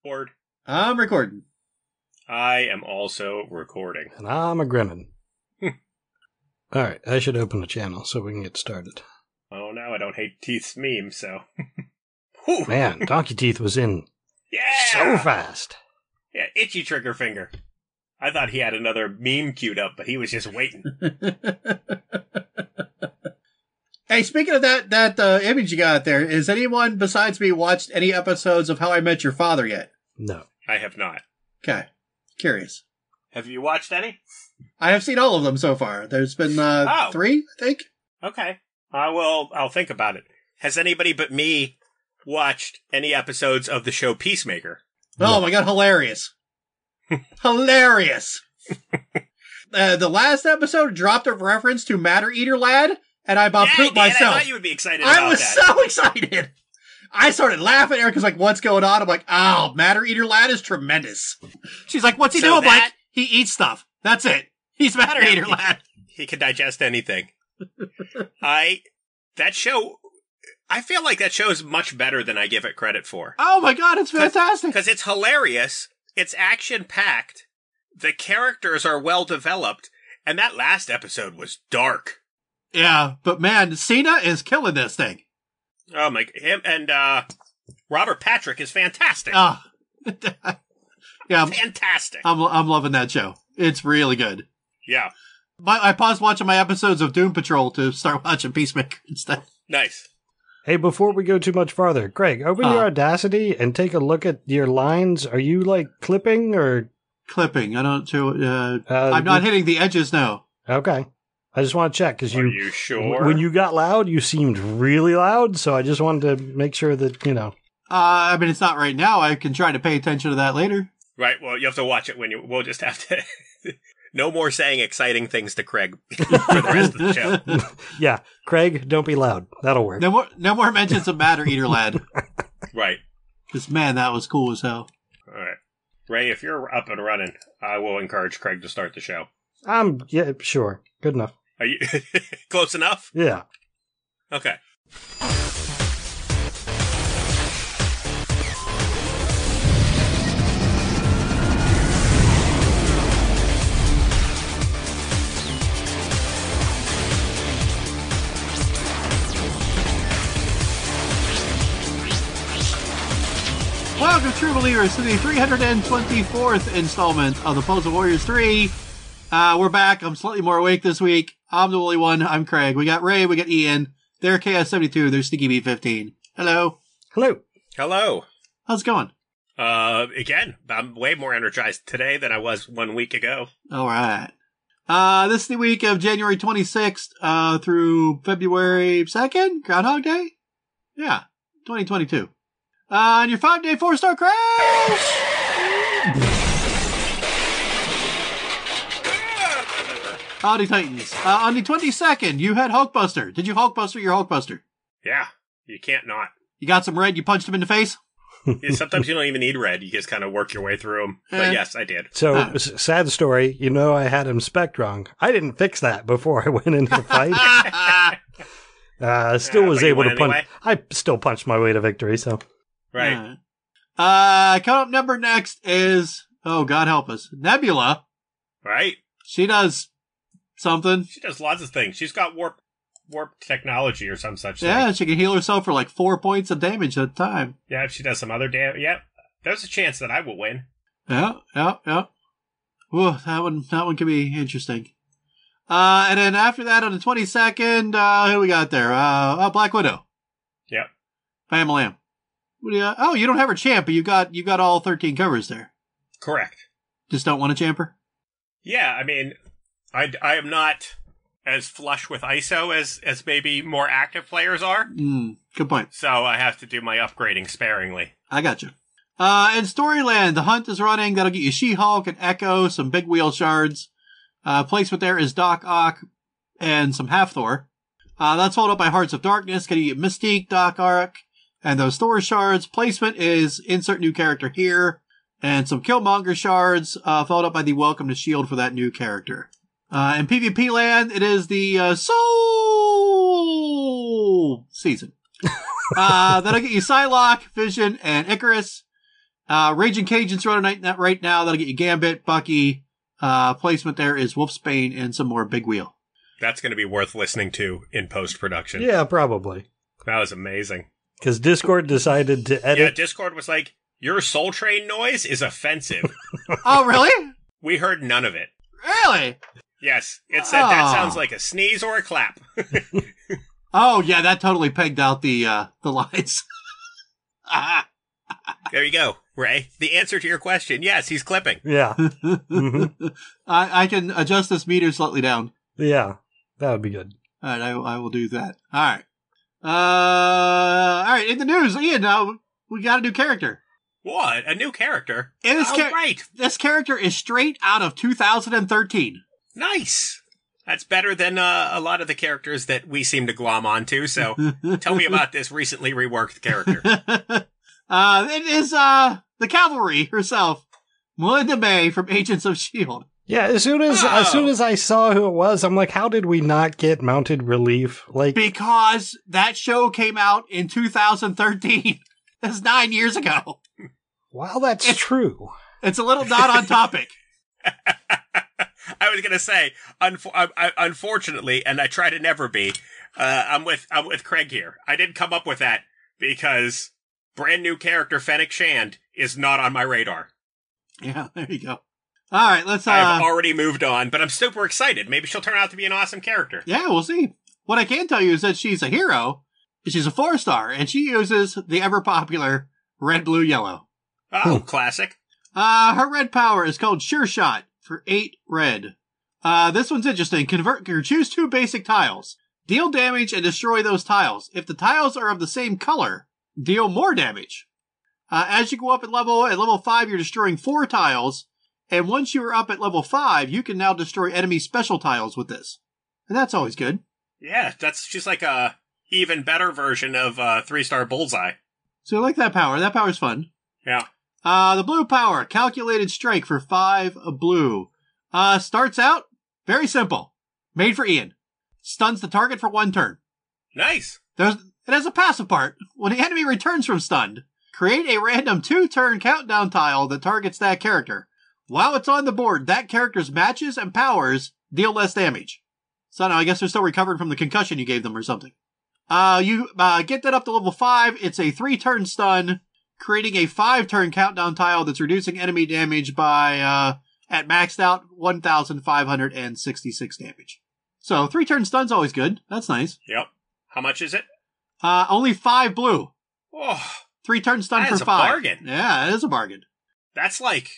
Board. I'm recording. I am also recording. And I'm a grinning. All right, I should open the channel so we can get started. Oh, now I don't hate Teeth's meme, so... Man, Donkey Teeth was in so fast. Yeah, itchy trigger finger. I thought he had another meme queued up, but he was just waiting. Hey, speaking of that image you got there, has anyone besides me watched any episodes of How I Met Your Father yet? No. I have not. Okay. Curious. Have you watched any? I have seen all of them so far. There's been 3, I think. Okay. I'll think about it. Has anybody but me watched any episodes of the show Peacemaker? Oh my god, hilarious. Hilarious. The last episode dropped a reference to Matter Eater Lad, and I about pooped myself. I thought you would be excited about that. I was so excited. I started laughing. Erica's like, what's going on? I'm like, oh, Matter Eater Lad is tremendous. She's like, what's he doing? I'm like, he eats stuff. That's it. He's Matter Eater Lad. He can digest anything. That show, I feel like that show is much better than I give it credit for. Oh my god, it's fantastic. Because it's hilarious. It's action-packed. The characters are well developed. And that last episode was dark. Yeah, but man, Cena is killing this thing. Oh my, him and Robert Patrick is fantastic. Yeah, fantastic. I'm loving that show. It's really good. Yeah. I paused watching my episodes of Doom Patrol to start watching Peacemaker instead. Nice. Hey, before we go too much farther, Greg, open your Audacity and take a look at your lines. Are you like clipping or clipping? I don't. I'm not hitting the edges. No. Okay. I just want to check because Are you sure? When you got loud, you seemed really loud. So I just wanted to make sure that I mean, it's not right now. I can try to pay attention to that later. Right. Well, you have to watch it we'll just have to. No more saying exciting things to Craig for the rest of the show. Yeah, Craig, don't be loud. That'll work. No more mentions of Matter Eater Lad. Right. Because man, that was cool as hell. All right, Ray, if you're up and running, I will encourage Craig to start the show. Yeah, sure. Good enough. Are you close enough? Yeah. Okay. Welcome, true believers, to the 324th installment of the Postal Warriors 3. We're back. I'm slightly more awake this week. I'm the only one. I'm Craig. We got Ray. We got Ian. They're KS72. They're Sticky B15. Hello. Hello. Hello. How's it going? Again, I'm way more energized today than I was 1 week ago. All right. This is the week of January 26th through February 2nd, Groundhog Day? Yeah, 2022. And your 5-day 4-star crash! Howdy Titans. On the 22nd, you had Hulkbuster. Did you Hulkbuster your Hulkbuster? Yeah, you can't not. You got some red, you punched him in the face? Yeah, sometimes you don't even need red. You just kind of work your way through them. But yes, I did. So, sad story. I had him spec'd wrong. I didn't fix that before I went into the fight. Still was able to punch. Anyway. I still punched my way to victory, so. Right. Coming up number next is, oh, God help us, Nebula. Right. She does something. She does lots of things. She's got warp technology or some such thing. Yeah, she can heal herself for like 4 points of damage at a time. Yeah, if she does some other damage. Yeah, there's a chance that I will win. Yeah. Whoa, that one could be interesting. And then after that, on the 22nd, who we got there? Black Widow. Yep. Bam Lamb. Oh, you don't have her champ, but you got all 13 covers there. Correct. Just don't want a champer? Yeah, I mean, I am not as flush with ISO as maybe more active players are. Good point. So I have to do my upgrading sparingly. I got you. In Storyland, the hunt is running. That'll get you She-Hulk and Echo, some big wheel shards. Placement there is Doc Ock and some Half-Thor. That's followed up by Hearts of Darkness. Getting you Mystique, Doc Ock, and those Thor shards. Placement is insert new character here. And some Killmonger shards, followed up by the Welcome to S.H.I.E.L.D. for that new character. In PvP land, it is the Soul season. That'll get you Psylocke, Vision, and Icarus. Raging Cajuns running right now. That'll get you Gambit, Bucky. Placement there is Wolfsbane and some more Big Wheel. That's going to be worth listening to in post-production. Yeah, probably. That was amazing. Because Discord decided to edit. Yeah, Discord was like, your Soul Train noise is offensive. Oh, really? We heard none of it. Really? Yes. It said that sounds like a sneeze or a clap. Oh, yeah, that totally pegged out the lines. There you go, Ray. The answer to your question, yes, he's clipping. Yeah. Mm-hmm. I can adjust this meter slightly down. Yeah, that would be good. All right, I will do that. All right, in the news, Ian, we got a new character. What? A new character? And right. This character is straight out of 2013. Nice. That's better than a lot of the characters that we seem to glom onto, so tell me about this recently reworked character. It is the Cavalry herself, Melinda May from Agents of S.H.I.E.L.D. Yeah, as soon as I saw who it was, I'm like, how did we not get Mounted Relief? Because that show came out in 2013. That's 9 years ago. Wow, that's true. It's a little not on topic. I was gonna say, unfortunately, and I try to never be. I'm with Craig here. I didn't come up with that because brand new character Fennec Shand is not on my radar. Yeah, there you go. All right, let's. I've already moved on, but I'm super excited. Maybe she'll turn out to be an awesome character. Yeah, we'll see. What I can tell you is that she's a hero. She's a 4-star, and she uses the ever popular red, blue, yellow. Oh, classic. Her red power is called Sure Shot for 8 red. This one's interesting. Choose 2 basic tiles. Deal damage and destroy those tiles. If the tiles are of the same color, deal more damage. As you go up at level 5, you're destroying 4 tiles. And once you are up at level 5, you can now destroy enemy special tiles with this. And that's always good. Yeah, that's just like a even better version of 3-star Bullseye. So I like that power. That power's fun. Yeah. The blue power, Calculated Strike for 5 blue. Starts out very simple. Made for Ian. Stuns the target for 1 turn. Nice. It has a passive part. When the enemy returns from stunned, create a random 2-turn countdown tile that targets that character. While it's on the board, that character's matches and powers deal less damage. So I guess they're still recovering from the concussion you gave them or something. You get that up to level 5. It's a 3-turn stun, creating a 5-turn countdown tile that's reducing enemy damage by, at maxed out, 1,566 damage. So 3-turn stun's always good. That's nice. Yep. How much is it? Only 5 blue. Oh, 3-turn stun for 5. That's a bargain. Yeah, it is a bargain. That's like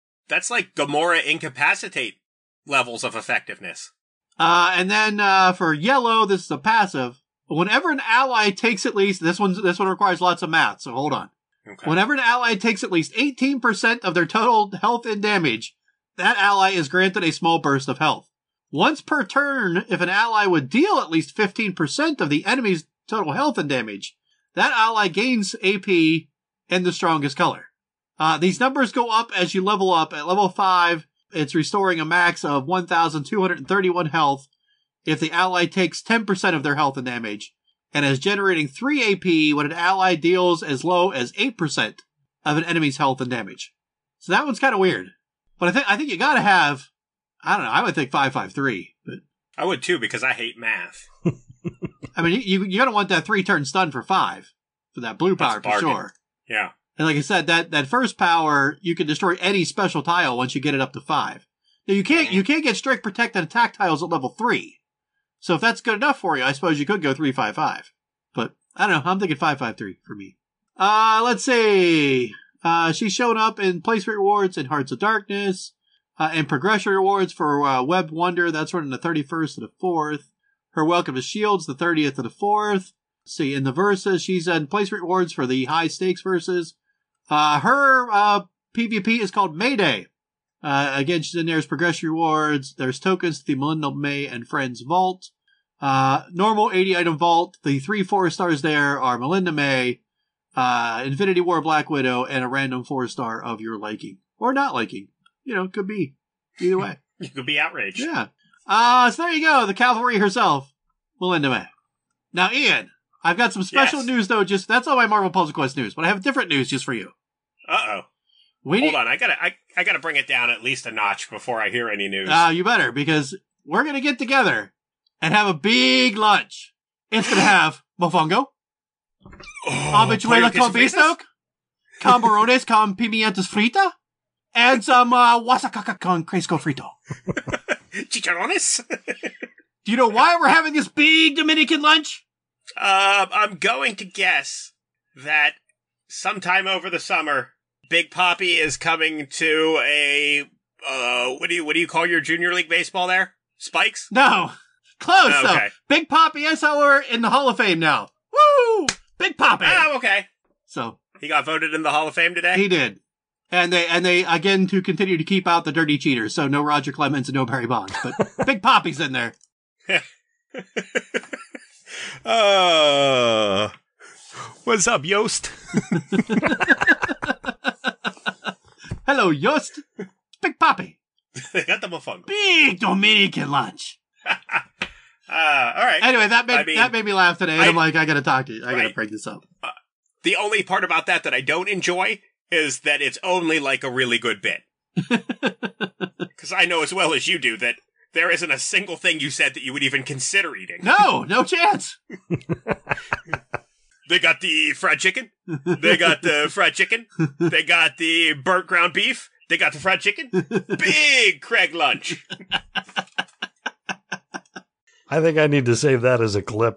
Gamora Incapacitate levels of effectiveness. And then for yellow, this is a passive. Whenever an ally takes at least, this one requires lots of math, so hold on. Okay. Whenever an ally takes at least 18% of their total health and damage, that ally is granted a small burst of health. Once per turn, if an ally would deal at least 15% of the enemy's total health and damage, that ally gains AP in the strongest color. These numbers go up as you level up. At level 5, it's restoring a max of 1,231 health if the ally takes 10% of their health and damage, and is generating 3 AP when an ally deals as low as 8% of an enemy's health and damage. So that one's kind of weird. But I think you gotta have, I don't know, I would think 553, but I would too, because I hate math. I mean, you're gonna want that 3-turn stun for 5 for that blue power for sure. Yeah. And like I said, that first power, you can destroy any special tile once you get it up to 5. Now you can't get strict protect and attack tiles at level 3. So if that's good enough for you, I suppose you could go 355. But I don't know, I'm thinking 553 for me. Let's see. She's shown up in placement rewards in Hearts of Darkness, and progression rewards for Web Wonder. That's running the 31st to the 4th. Her Welcome to Shields, the 30th to the 4th. See, in the verses, she's in placement rewards for the high stakes verses. Her PvP is called Mayday. Again, she's in there as progression rewards. There's tokens to the Melinda May and Friends Vault. Normal 80 item vault. The 3 4-stars there are Melinda May, Infinity War Black Widow, and a random 4-star of your liking. Or not liking. You know, could be. Either way. You could be outraged. Yeah. So there you go. The Cavalry herself, Melinda May. Now, Ian, I've got some special news, though. That's all my Marvel Puzzle Quest news, but I have different news just for you. Uh-oh. Hold on, I gotta bring it down at least a notch before I hear any news. You better, because we're going to get together and have a big lunch. It's going to have mofongo, habichuela con beefsteak, camarones con pimientas frita, and some wasacaca con cresco frito. Chicharrones? Do you know why we're having this big Dominican lunch? I'm going to guess that sometime over the summer, Big Papi is coming to a what do you call your junior league baseball there? Spikes? No. Close, Okay. though. Big Papi SLR in the Hall of Fame now. Woo! Big Papi! Oh, okay. So, He got voted in the Hall of Fame today? he did. And they again, to continue to keep out the dirty cheaters. So, no Roger Clemens and no Barry Bonds. But Big Papi's in there. What's up, Yost? Hello, Yost. Big Papi. They got the mofongo. Big Dominican lunch. All right. Anyway, that made me laugh today. And I'm like, I gotta talk to you. I gotta Right. bring this up. The only part about that I don't enjoy is that it's only like a really good bit. Because I know as well as you do that there isn't a single thing you said that you would even consider eating. No chance. They got the fried chicken. They got the fried chicken. They got the burnt ground beef. They got the fried chicken. Big Craig lunch. I think I need to save that as a clip.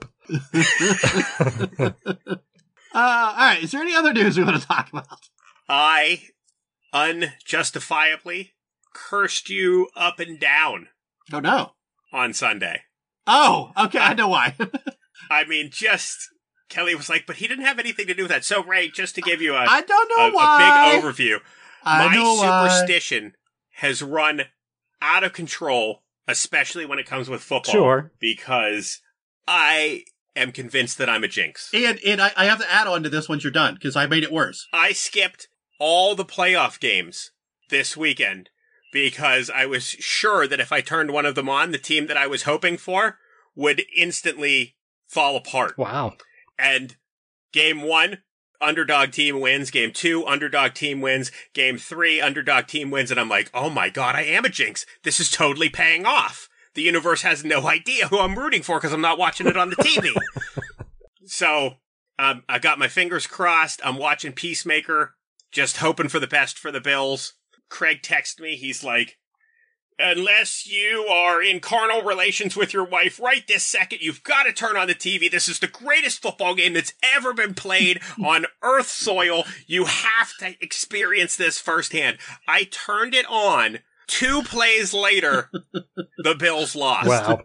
All right. Is there any other news we want to talk about? I unjustifiably cursed you up and down Oh, no. on Sunday. Oh, okay. I know why. I mean, Kelly was like, but he didn't have anything to do with that. So, Ray, just to give you I don't know a why. big overview, I know why. superstition has run out of control, especially when it comes with football. Sure. Because I am convinced that I'm a jinx. And I have to add on to this once you're done, because I made it worse. I skipped all the playoff games this weekend because I was sure that if I turned one of them on, the team that I was hoping for would instantly fall apart. Wow. And game 1, underdog team wins. Game 2, underdog team wins. Game 3, underdog team wins. And I'm like, oh my God, I am a jinx. This is totally paying off. The universe has no idea who I'm rooting for because I'm not watching it on the TV. So I got my fingers crossed. I'm watching Peacemaker, just hoping for the best for the Bills. Craig texted me. He's like, unless you are in carnal relations with your wife right this second, you've got to turn on the TV. This is the greatest football game that's ever been played on Earth soil. You have to experience this firsthand. I turned it on. 2 plays later, the Bills lost. Wow.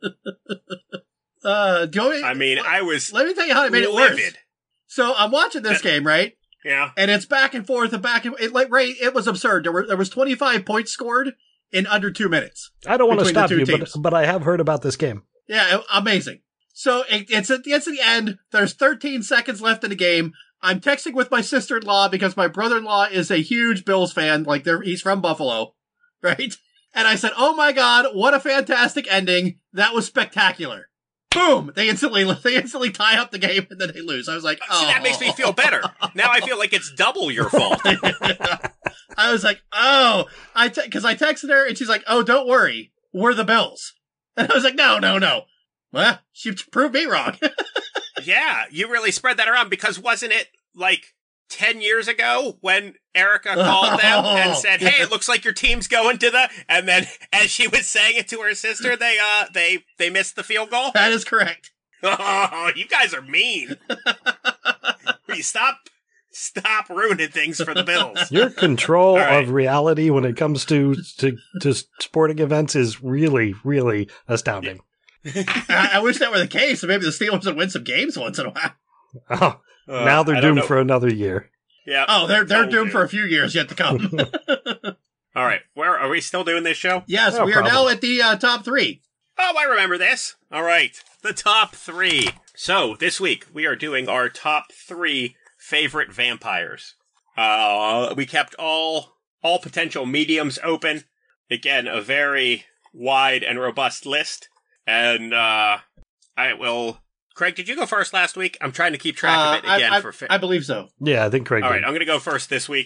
I mean, I was Let me tell you how I made it worse. livid. So I'm watching this game, right? Yeah. And it's back and forth and back and it was absurd. There was 25 points scored in under 2 minutes. I don't want to Between the stop two you, teams. but I have heard about this game. Yeah, amazing. So it's at the end. There's 13 seconds left in the game. I'm texting with my sister-in-law because my brother-in-law is a huge Bills fan. Like he's from Buffalo, right? And I said, "Oh my God, what a fantastic ending! That was spectacular." Boom! They instantly tie up the game and then they lose. I was like, "Oh, See, that makes me feel better. Now I feel like it's double your fault. I was like, "Oh," because I texted her and she's like, "Oh, don't worry, we're the Bills." And I was like, "No." Well, she proved me wrong. Yeah, you really spread that around because wasn't it like 10 years ago when Erica called them and said, "Hey, it looks like your team's going to the," and then as she was saying it to her sister, they missed the field goal? That is correct. Oh, you guys are mean. Will you stop ruining things for the Bills? Your control All right. of reality when it comes to sporting events is really, really astounding. I wish that were the case. So maybe the Steelers would win some games once in a while. Oh, now they're I don't doomed know. for another year. Yeah. Oh, they're Totally doomed for a few years yet to come. All right. Where are we still doing this show? Yes, No we are now problem. at the top 3. Oh, I remember this. All right. The top 3. So, this week, we are doing our top 3 favorite vampires. We kept all potential mediums open. Again, a very wide and robust list. And I will... Craig, did you go first last week? I'm trying to keep track of it again. I believe so. Yeah, I think Craig All did. right, I'm going to go first this week.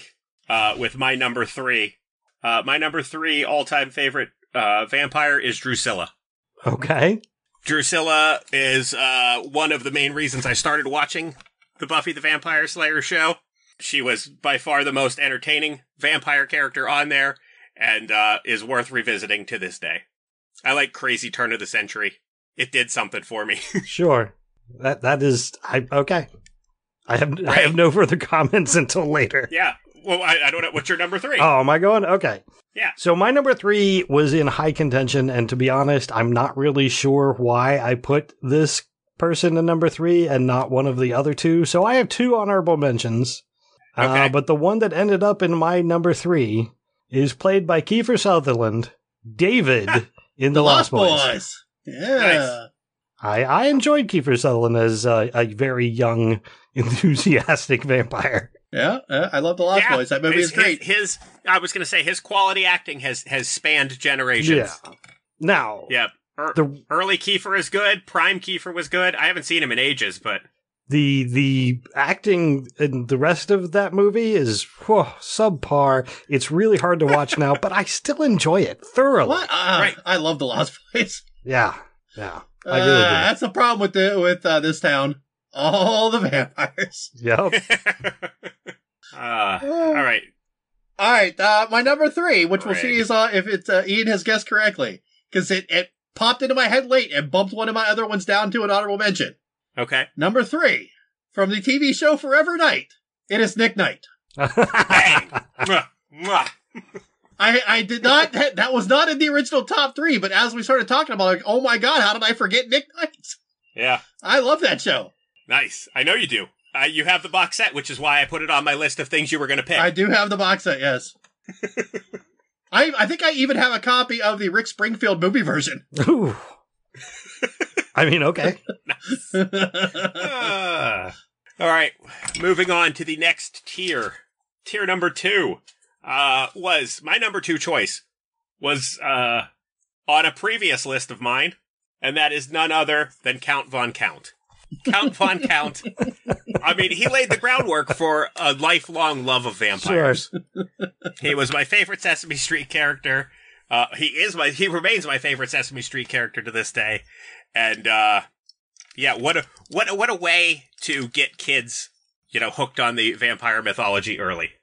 with my number 3. My number 3 all-time favorite vampire is Drusilla. Okay. Drusilla is one of the main reasons I started watching the Buffy the Vampire Slayer show. She was by far the most entertaining vampire character on there, and is worth revisiting to this day. I like crazy turn of the century. It did something for me. Sure. That is okay. I have no further comments until later. Yeah. Well, I don't know. What's your number 3? Oh, am I going? Okay. Yeah. So my number 3 was in high contention, and to be honest, I'm not really sure why I put this person in number 3 and not one of the other two. So I have 2 honorable mentions. Okay. But the one that ended up in my number 3 is played by Kiefer Sutherland, David in The Lost Boys. Yeah. Nice. I enjoyed Kiefer Sutherland as a very young, enthusiastic vampire. Yeah, I love The Lost Boys. That movie is great. I was going to say, his quality acting has spanned generations. Yeah. Now, Yeah. Early Kiefer is good. Prime Kiefer was good. I haven't seen him in ages, but the acting in the rest of that movie is subpar. It's really hard to watch now, but I still enjoy it thoroughly. What? Right. I love The Lost Boys. Yeah. I really do. That's the problem with this town. All the vampires. Yep. all right. All right, my number 3, which we'll Greg. see is if it's Ian has guessed correctly, because it popped into my head late and bumped one of my other ones down to an honorable mention. Okay. Number 3, from the TV show Forever Knight, it is Nick Knight. Bang. Mwah. Mwah. I did not, that was not in the original top 3, but as we started talking about it, like, oh my god, how did I forget Nick Knight? Yeah. I love that show. Nice. I know you do. You have the box set, which is why I put it on my list of things you were going to pick. I do have the box set, yes. I think I even have a copy of the Rick Springfield movie version. Ooh. I mean, okay. All right. Moving on to the next tier. Tier number 2 was my number 2 choice was on a previous list of mine, and that is none other than Count Von Count. Count Von Count. I mean, he laid the groundwork for a lifelong love of vampires. Sure. He was my favorite Sesame Street character. He remains my favorite Sesame Street character to this day. And yeah, what a way to get kids, hooked on the vampire mythology early.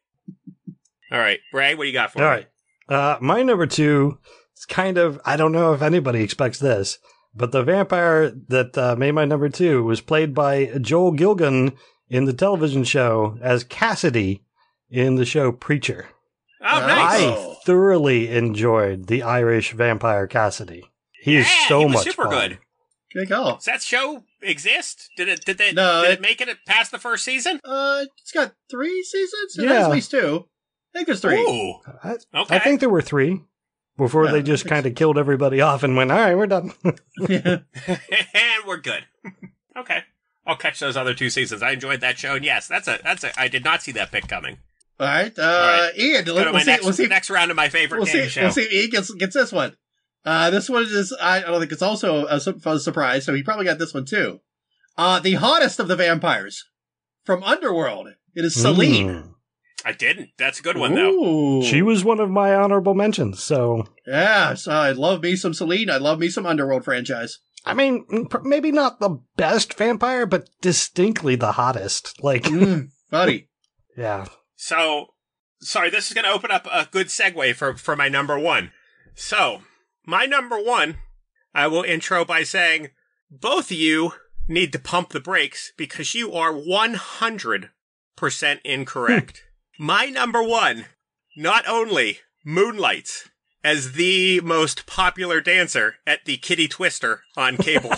All right, Bray, what do you got for All me? right. My number 2 is kind of, I don't know if anybody expects this, but the vampire that made my number 2 was played by Joel Gilgun in the television show as Cassidy in the show Preacher. Oh, nice. I thoroughly enjoyed the Irish vampire Cassidy. He is so he was much super fun. good. Good call. Does that show exist? Did it No, make it past the first season? It's got 3 seasons? It Yeah. has at least 2. I think there's 3. Ooh. Okay. I think there were 3 before Yeah, they just kind of killed everybody off and went, all right, we're done. And we're good. Okay. I'll catch those other 2 seasons. I enjoyed that show, and yes, I did not see that pick coming. All right, right. Ian, Go to my next round of my favorite game show. We'll see if Ian gets this one. This one is, I don't think it's also a surprise, so he probably got this one too. The hottest of the vampires from Underworld. It is Selene. I didn't. That's a good one, though. Ooh. She was one of my honorable mentions, so... Yeah, so I love me some Selene. I love me some Underworld franchise. I mean, maybe not the best vampire, but distinctly the hottest. Like, Buddy. yeah. So, sorry, this is going to open up a good segue for my number 1. So, my number 1, I will intro by saying, both of you need to pump the brakes because you are 100% incorrect. My number 1 not only moonlights as the most popular dancer at the Kitty Twister on cable,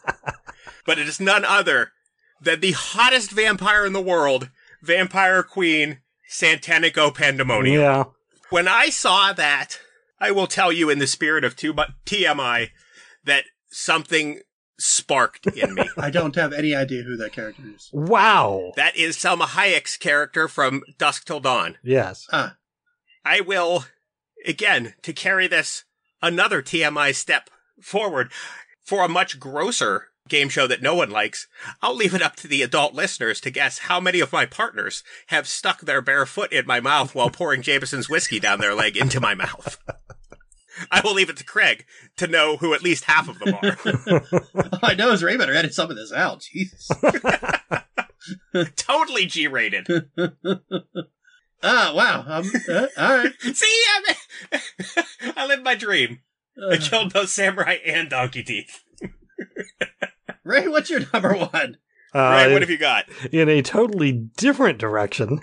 but it is none other than the hottest vampire in the world, Vampire Queen Santanico Pandemonium. Yeah. When I saw that, I will tell you in the spirit of TMI that something sparked in me. I don't have any idea who that character is. Wow. That is Selma Hayek's character from Dusk Till Dawn. Yes. I will, again, to carry this another TMI step forward, for a much grosser game show that no one likes, I'll leave it up to the adult listeners to guess how many of my partners have stuck their bare foot in my mouth while pouring Jameson's whiskey down their leg into my mouth. I will leave it to Craig to know who at least half of them are. All I know is Ray better edit some of this out. Jesus. Totally G-rated. Wow. All right. See, I lived my dream. I killed both Samurai and Donkey Teeth. Ray, what's your number one? Ray, what have you got? In a totally different direction,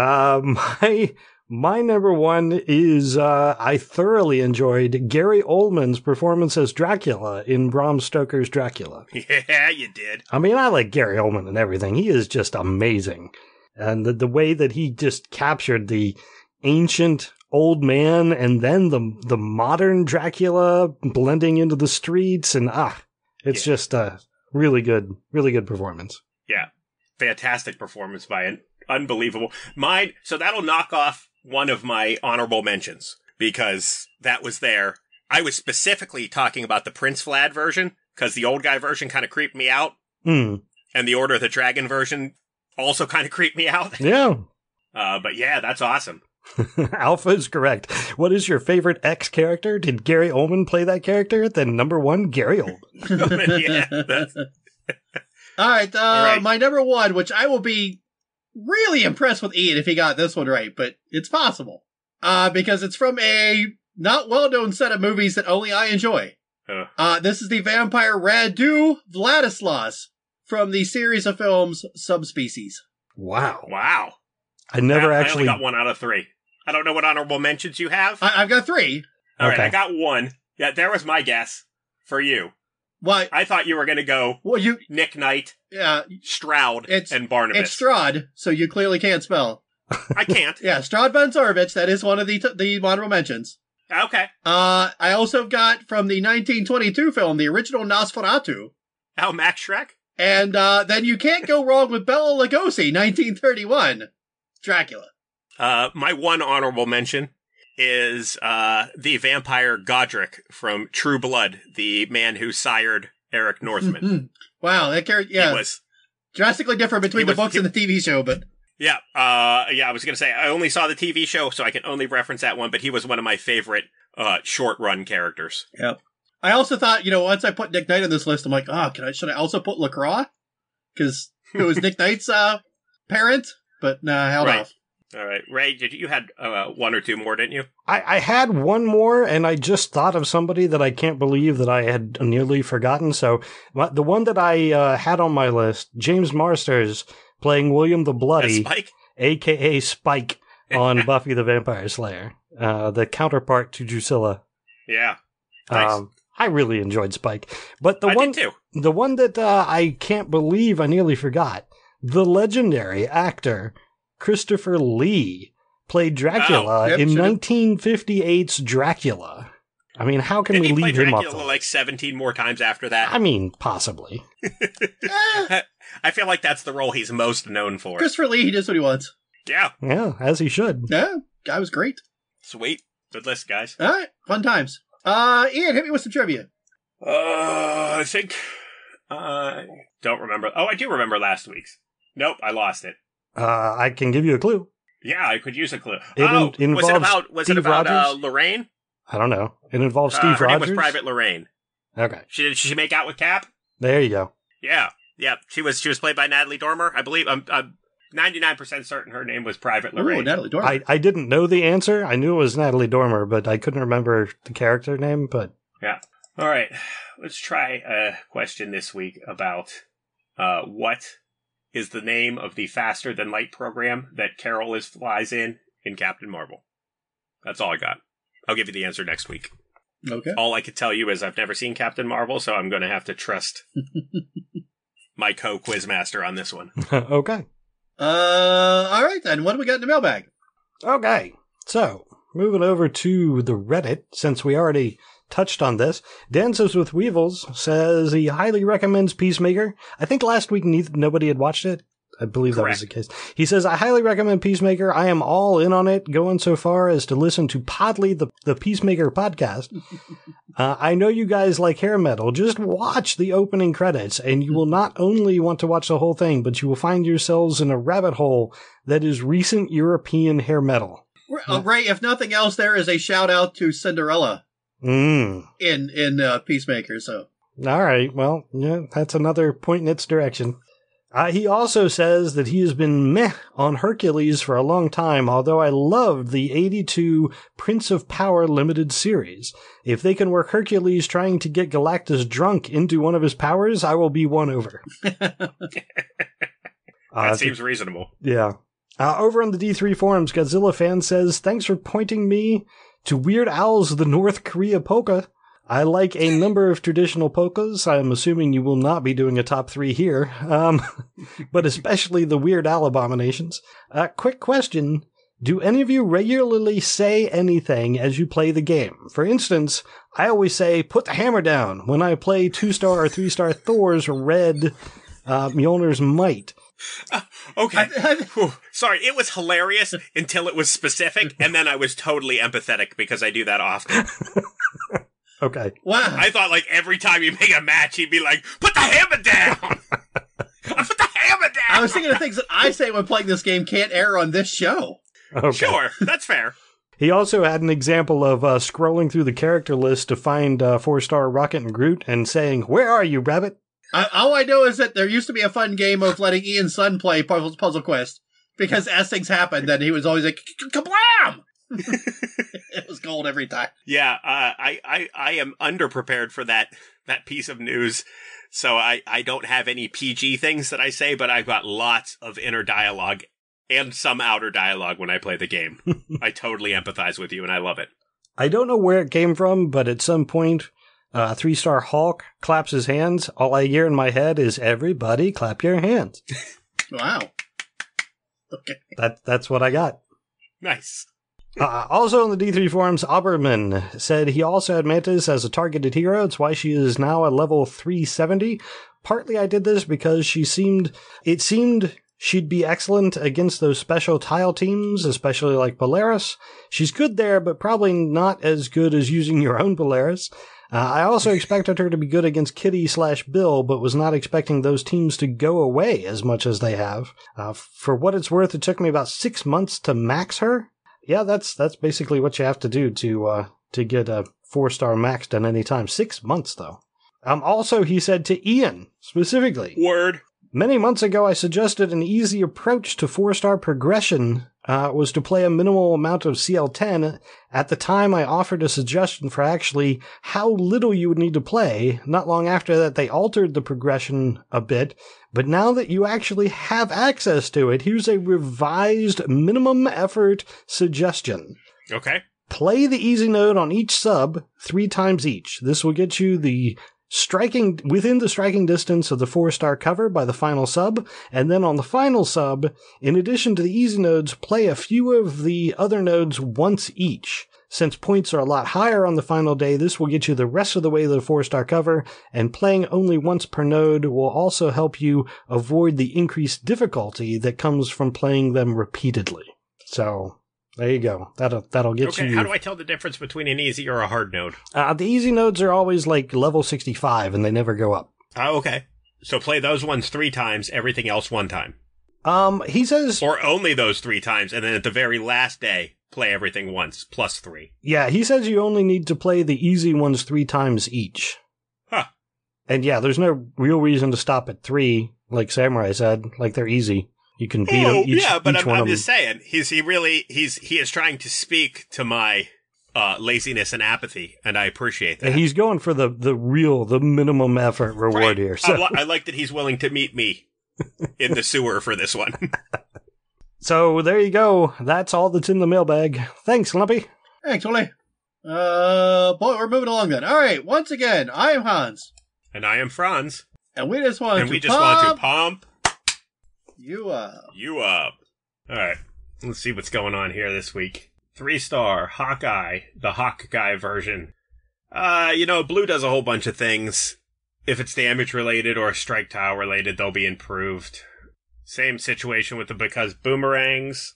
my number one is I thoroughly enjoyed Gary Oldman's performance as Dracula in Bram Stoker's Dracula. Yeah, you did. I mean, I like Gary Oldman and everything. He is just amazing. And the way that he just captured the ancient old man and then the modern Dracula blending into the streets, and it's just a really good performance. Yeah. Fantastic performance by an unbelievable. So that'll knock off one of my honorable mentions because that was there. I was specifically talking about the Prince Vlad version because the old guy version kind of creeped me out. Mm. And the Order of the Dragon version also kind of creeped me out. Yeah. But yeah, that's awesome. Alpha is correct. What is your favorite X character? Did Gary Oldman play that character? Then number one, Gary Oldman. Yeah. All right, All right. My number one, which I will be really impressed with Ian if he got this one right, but it's possible. Because it's from a not well-known set of movies that only I enjoy. This is the vampire Radu Vladislaus from the series of films Subspecies. Wow. Wow. I never I actually only got 1 out of 3. I don't know what honorable mentions you have. I've got 3. All right, Okay. I got 1. Yeah, there was my guess for you. Why? I thought you were going to go Well, you, Nick Knight, yeah, Stroud, and Barnabas. it's Strahd, so you clearly can't spell. I can't. Yeah, Strahd von Zorvich, that is one of the honorable mentions. Okay. I also got from the 1922 film, the original Nosferatu. Oh, Max Shrek? And then you can't go wrong with Bela Lugosi, 1931, Dracula. My one honorable mention is the vampire Godric from True Blood, the man who sired Eric Northman. Wow, that character, yeah, He was. drastically different between the books and the TV show, but Yeah, I was going to say, I only saw the TV show, so I can only reference that one, but he was one of my favorite short-run characters. Yep. I also thought, once I put Nick Knight on this list, I'm like, should I also put LaCroix? Because it was Nick Knight's parent, but nah, held Right. off. All right. Ray, you had 1 or 2 more, didn't you? I had one more, and I just thought of somebody that I can't believe that I had nearly forgotten. So the one that I had on my list, James Marsters playing William the Bloody, Spike? a.k.a. Spike, on Buffy the Vampire Slayer, the counterpart to Drusilla. Yeah. Nice. I really enjoyed Spike. But I did too. the one that I can't believe I nearly forgot, the legendary actor Christopher Lee played Dracula in 1958's Dracula. I mean, how can Did we he play leave him Dracula up? like 17 more times after that? I mean, possibly. I feel like that's the role he's most known for. Christopher Lee, he does what he wants. Yeah. Yeah, as he should. Yeah, guy was great. Sweet. Good list, guys. All right, fun times. Ian, hit me with some trivia. I think... don't remember. Oh, I do remember last week's. Nope, I lost it. I can give you a clue. Yeah, I could use a clue. Involves was it Steve about Rogers? Lorraine? I don't know. It involves Steve her Rogers. name was Private Lorraine. Okay, Did she make out with Cap? there you go. Yeah. She was played by Natalie Dormer, I believe. I'm 99% certain her name was Private Ooh, Lorraine. Natalie Dormer. I didn't know the answer. I knew it was Natalie Dormer, but I couldn't remember the character name. But Yeah. All right. Let's try a question this week about what is the name of the Faster Than Light program that Carol flies in Captain Marvel. That's all I got. I'll give you the answer next week. Okay. All I could tell you is I've never seen Captain Marvel, so I'm going to have to trust my co-quizmaster on this one. okay. All right then. What do we got in the mailbag? Okay, so moving over to the Reddit, since we already touched on this, Dances with Weevils says he highly recommends Peacemaker. I think last week nobody had watched it. I believe that was Correct. the case. He says, I highly recommend Peacemaker. I am all in on it, going so far as to listen to Podly, the Peacemaker podcast. I know you guys like hair metal. Just watch the opening credits, and you will not only want to watch the whole thing, but you will find yourselves in a rabbit hole that is recent European hair metal. Right, if nothing else, there is a shout out to Cinderella in Peacemaker, so. All right, well, yeah, that's another point in its direction. He also says that he has been meh on Hercules for a long time, although I loved the 82 Prince of Power limited series. If they can work Hercules trying to get Galactus drunk into one of his powers, I will be won over. That seems reasonable. Yeah. Over on the D3 forums, Godzilla fan says, thanks for pointing me to Weird Al's The North Korea Polka. I like a number of traditional polkas. I'm assuming you will not be doing a top 3 here, but especially the Weird Al abominations. Quick question. Do any of you regularly say anything as you play the game? For instance, I always say, put the hammer down when I play 2-star or 3-star Thor's Red Mjolnir's Might. Okay. Sorry, it was hilarious until it was specific, and then I was totally empathetic because I do that often. Okay. Wow. I thought like every time you make a match, he'd be like, put the hammer down! I put the hammer down! I was thinking of things that I say when playing this game can't air on this show. Okay. Sure, that's fair. He also had an example of scrolling through the character list to find 4-star Rocket and Groot and saying, where are you, Rabbit? All I know is that there used to be a fun game of letting Ian's son play Puzzle Quest, because as things happened, then he was always like, kablam! It was gold every time. Yeah, I am underprepared for that piece of news, so I don't have any PG things that I say, but I've got lots of inner dialogue and some outer dialogue when I play the game. I totally empathize with you, and I love it. I don't know where it came from, but at some point, 3-star Hulk claps his hands. All I hear in my head is, everybody clap your hands. Wow. Okay. That's what I got. Nice. Also on the D3 forums, Oberman said he also had Mantis as a targeted hero. It's why she is now at level 370. Partly I did this because it seemed she'd be excellent against those special tile teams, especially like Polaris. She's good there, but probably not as good as using your own Polaris. I also expected her to be good against Kitty/Bill, but was not expecting those teams to go away as much as they have. For what it's worth, it took me about 6 months to max her. Yeah, that's basically what you have to do to get a 4-star maxed at any time. 6 months, though. Also, he said to Ian, specifically. Word. Many months ago, I suggested an easy approach to 4-star progression was to play a minimal amount of CL10. At the time, I offered a suggestion for actually how little you would need to play. Not long after that, they altered the progression a bit. But now that you actually have access to it, here's a revised minimum effort suggestion. Okay. Play the easy node on each sub 3 times each. This will get you within the striking distance of the 4-star cover by the final sub, and then on the final sub, in addition to the easy nodes, play a few of the other nodes once each. Since points are a lot higher on the final day, this will get you the rest of the way to the 4-star cover, and playing only once per node will also help you avoid the increased difficulty that comes from playing them repeatedly. So, there you go. That'll get you. Okay, how do I tell the difference between an easy or a hard node? The easy nodes are always like level 65, and they never go up. Oh, okay. So play those ones 3 times, everything else 1 time. He says... Or only those 3 times, and then at the very last day, play everything once, plus 3. Yeah, he says you only need to play the easy ones 3 times each. Huh. And yeah, there's no real reason to stop at 3, like Samurai said. Like, they're easy. You can beat them each. Yeah, but each one I'm of just saying, he is trying to speak to my laziness and apathy, and I appreciate that. And he's going for the minimum effort reward right. here. So. I like that he's willing to meet me in the sewer for this one. So there you go. That's all that's in the mailbag. Thanks, Lumpy. Actually, boy, we're moving along then. All right, once again, I am Hans. And I am Franz. And we just want to pump you up. You up. All right, let's see what's going on here this week. 3-star Hawkeye, the Hawkeye version. Blue does a whole bunch of things. If it's damage related or strike tile related, they'll be improved. Same situation with the Because boomerangs.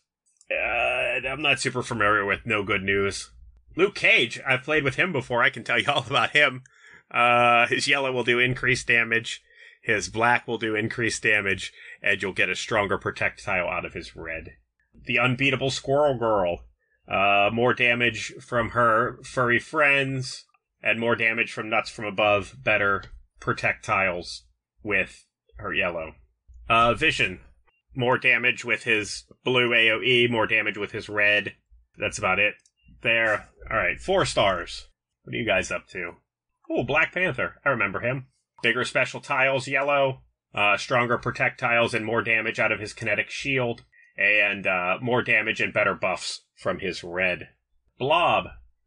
I'm not super familiar with No Good News. Luke Cage, I've played with him before. I can tell you all about him. His yellow will do increased damage. His black will do increased damage. And you'll get a stronger projectile out of his red. The Unbeatable Squirrel Girl. More damage from her furry friends. And more damage from nuts from above. Better projectiles with her yellow. Vision. More damage with his blue AoE, more damage with his red. That's about it. There. Alright, 4 stars. What are you guys up to? Oh, Black Panther. I remember him. Bigger special tiles, yellow. Stronger projectiles and more damage out of his kinetic shield. And more damage and better buffs from his red. Blob.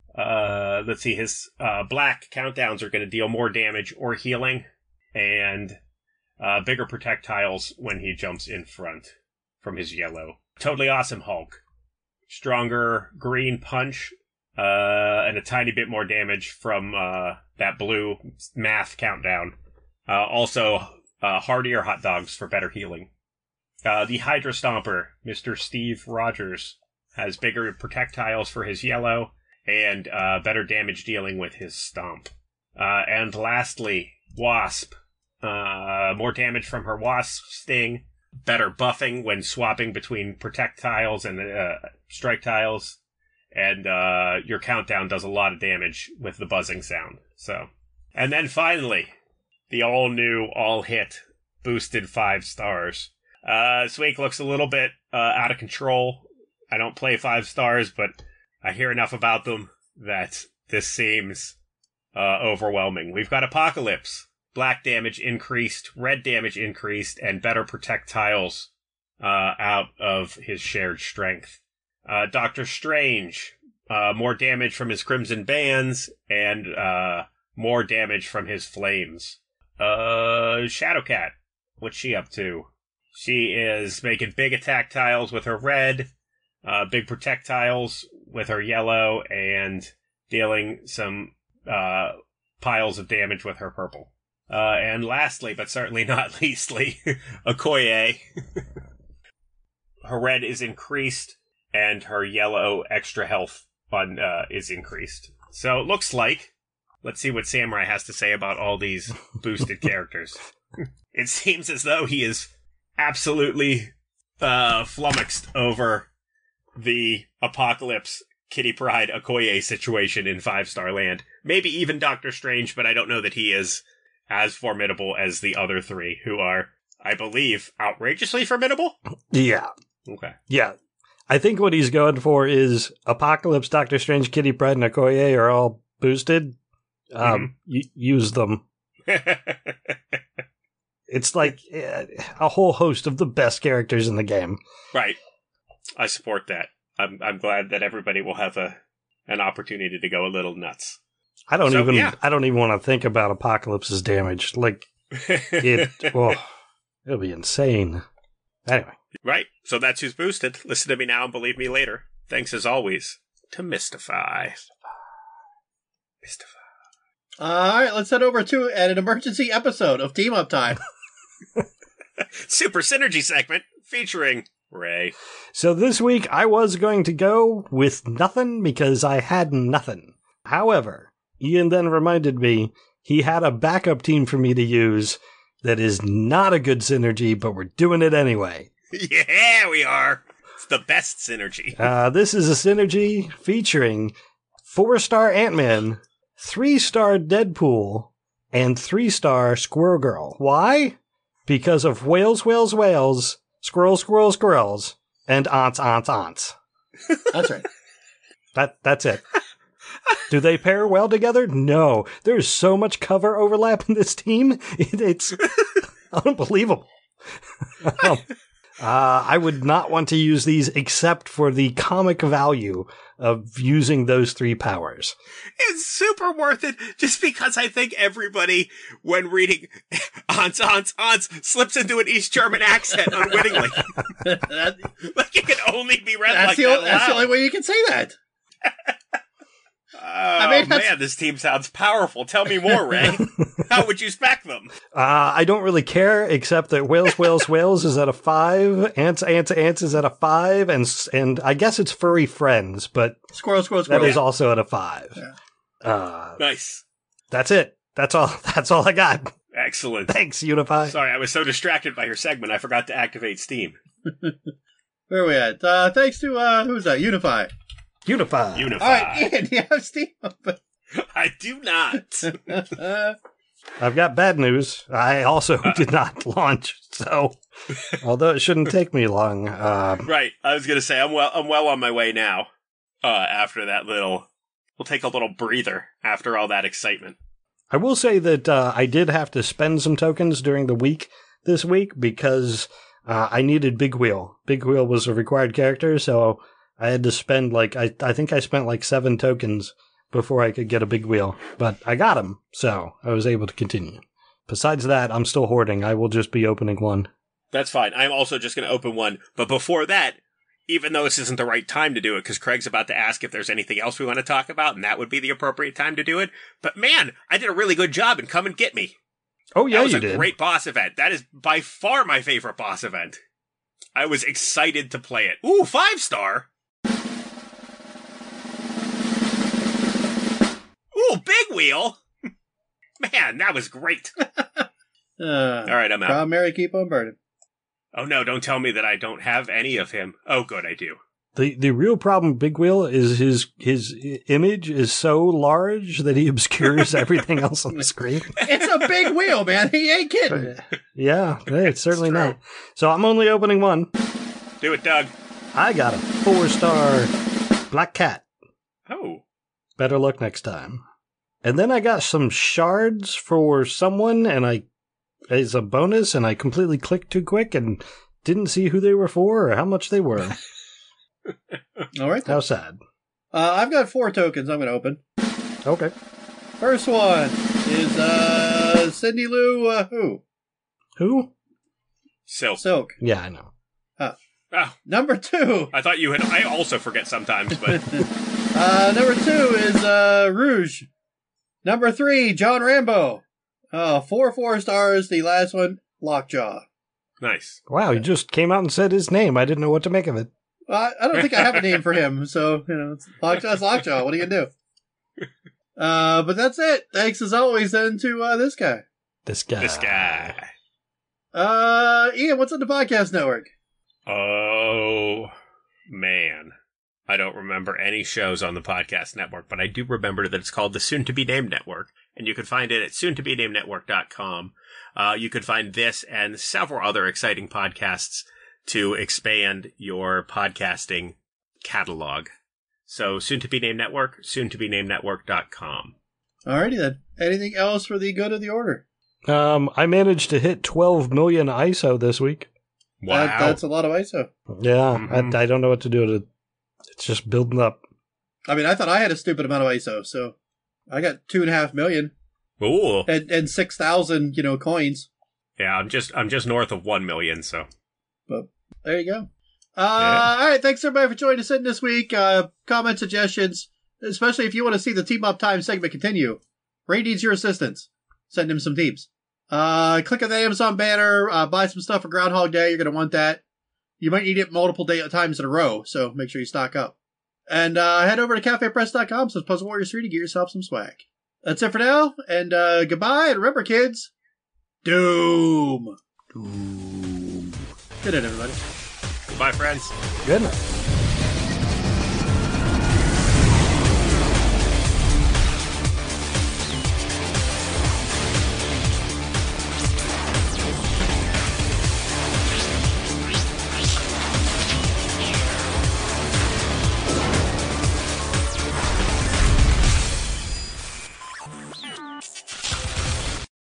Let's see, his black countdowns are going to deal more damage or healing. And bigger projectiles when he jumps in front from his yellow. Totally Awesome Hulk. Stronger green punch, and a tiny bit more damage from that blue math countdown. Also, heartier hot dogs for better healing. The Hydra Stomper, Mr. Steve Rogers, has bigger projectiles for his yellow, and better damage dealing with his stomp. And lastly, Wasp. More damage from her wasp sting, better buffing when swapping between projectiles and strike tiles, and your countdown does a lot of damage with the buzzing sound. So, and then finally, the all-new, all-hit, boosted 5 stars. Swink looks a little bit out of control. I don't play 5 stars, but I hear enough about them that this seems overwhelming. We've got Apocalypse. Black damage increased, red damage increased, and better projectiles out of his shared strength. Doctor Strange, more damage from his crimson bands, and more damage from his flames. Shadowcat, what's she up to? She is making big attack tiles with her red, big projectiles with her yellow, and dealing some piles of damage with her purple. And lastly, but certainly not leastly, Okoye. Her red is increased, and her yellow extra health is increased. So it looks like, let's see what Samurai has to say about all these boosted characters. It seems as though he is absolutely flummoxed over the Apocalypse Kitty Pryde Okoye situation in 5-star land. Maybe even Doctor Strange, but I don't know that he is as formidable as the other 3, who are, I believe, outrageously formidable? Yeah. Okay. Yeah. I think what he's going for is Apocalypse, Doctor Strange, Kitty Pryde, and Okoye are all boosted. Use them. It's like a whole host of the best characters in the game. Right. I support that. I'm glad that everybody will have an opportunity to go a little nuts. I don't even want to think about Apocalypse's damage. Like it'll be insane. Anyway. Right. So that's who's boosted. Listen to me now and believe me later. Thanks as always to Mystify. Alright, let's head over to an emergency episode of Team Up Time. Super Synergy segment featuring Ray. So this week I was going to go with nothing because I had nothing. However, Ian then reminded me he had a backup team for me to use that is not a good synergy, but we're doing it anyway. Yeah, we are. It's the best synergy. This is a synergy featuring 4-star Ant-Man, 3-star Deadpool, and 3-star Squirrel Girl. Why? Because of whales, whales, whales, squirrels, squirrels, squirrels, and aunts, aunts, aunts. That's right. That's it. Do they pair well together? No. There's so much cover overlap in this team. It's unbelievable. I would not want to use these except for the comic value of using those 3 powers. It's super worth it just because I think everybody, when reading aunts, aunts, aunts, slips into an East German accent unwittingly. Like it can only be read like that. That's the only way you can say that. Man, this team sounds powerful. Tell me more, Ray. How would you spec them? I don't really care, except that Whales is at a 5, Ants is at a 5, and I guess it's Furry Friends, but Squirrel. that is also at a 5. Yeah. Nice. That's it. That's all I got. Excellent. Thanks, Unify. Sorry, I was so distracted by your segment, I forgot to activate Steam. Where are we at? Thanks to, who's that? Unify. Unify. All right, Ian, do you have Steam open? I do not. I've got bad news. I also did not launch, so although it shouldn't take me long. Right. I was going to say I'm well on my way now. After that we'll take a little breather after all that excitement. I will say that I did have to spend some tokens during the week this week because I needed Big Wheel. Big Wheel was a required character, so I had to spend I think I spent 7 tokens before I could get a Big Wheel, but I got him, so I was able to continue. Besides that, I'm still hoarding. I will just be opening one. That's fine. I'm also just going to open one, but before that, even though this isn't the right time to do it, because Craig's about to ask if there's anything else we want to talk about, and that would be the appropriate time to do it, but man, I did a really good job in Come and Get Me. Oh yeah, that was you a did. Great boss event. That is by far my favorite boss event. I was excited to play it. Ooh, 5-star. Ooh, Big Wheel. Man, that was great. All right, I'm out. Proud Mary, keep on burning. Oh no, don't tell me that I don't have any of him. Oh good, I do. The real problem with Big Wheel is his image is so large that he obscures everything else on the screen. It's a big wheel, man. He ain't kidding. Yeah, it's certainly not. So I'm only opening one. Do it, Doug. I got a 4-star Black Cat. Oh. Better luck next time. And then I got some shards for someone, and as a bonus, and I completely clicked too quick and didn't see who they were for or how much they were. All right. How sad. I've got 4 tokens I'm going to open. Okay. First one is Cindy Lou who? Who? Silk. Yeah, I know. Oh. Number 2. I thought you had. I also forget sometimes, but. Number 2 is Rouge. Number 3, John Rambo. 4 stars. The last one, Lockjaw. Nice. Wow, you just came out and said his name. I didn't know what to make of it. I don't think I have a name for him, so, it's Lockjaw's Lockjaw. What are you going to do? But that's it. Thanks as always then to this guy. This guy. Ian, what's on the podcast network? Oh, man. I don't remember any shows on the podcast network, but I do remember that it's called the Soon to Be Named Network, and you can find it at soontobenamednetwork.com. You could find this and several other exciting podcasts to expand your podcasting catalog. So Soon to Be Named Network, soontobenamednetwork.com. Alrighty then. Anything else for the good of the order? I managed to hit 12 million ISO this week. Wow. That's a lot of ISO. Yeah, Mm-hmm. I don't know what to do with it. It's just building up. I mean, I thought I had a stupid amount of ISO, so I got 2.5 million. Ooh. And 6,000, coins. Yeah, I'm just north of 1 million, so. But there you go. All right, thanks everybody for joining us in this week. Comment, suggestions, especially if you want to see the Team Up Time segment continue. Ray needs your assistance. Send him some teams. Click on the Amazon banner, buy some stuff for Groundhog Day. You're going to want that. You might need it multiple times in a row, so make sure you stock up. And head over to cafepress.com/Puzzle Warriors 3 to get yourself some swag. That's it for now, and goodbye, and remember, kids, Doom. Good night, everybody. Goodbye, friends. Good night.